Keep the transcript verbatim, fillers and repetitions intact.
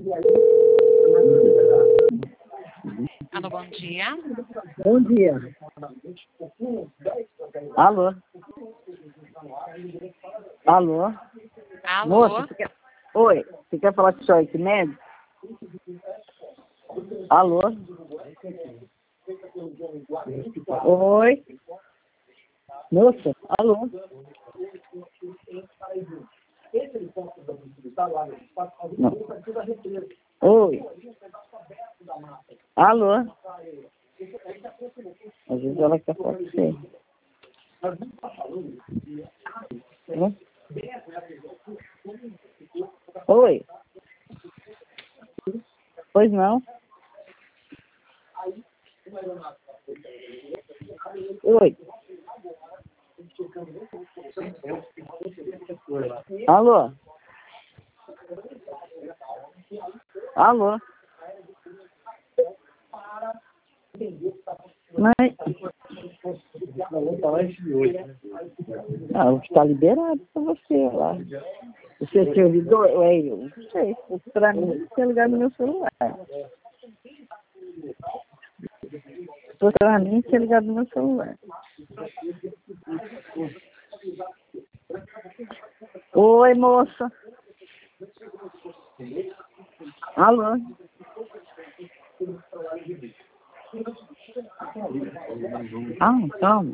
Alô, bom dia. Bom dia. Alô? Alô? Alô? Moça, você quer... Oi, você quer falar com o senhor aqui médico? Alô? Oi? Moça, alô? Não. Oi? Alô? Às vezes ela quer falar com você. Hã? Oi? Pois não? Oi? Alô? Alô? Mas... Ah, o que está liberado para você lá. Você é servidor? Ué, eu não sei. Para mim, você ligar no meu celular. Para mim, você ligar no meu celular. Oi, moça. Alô? Ah, calma.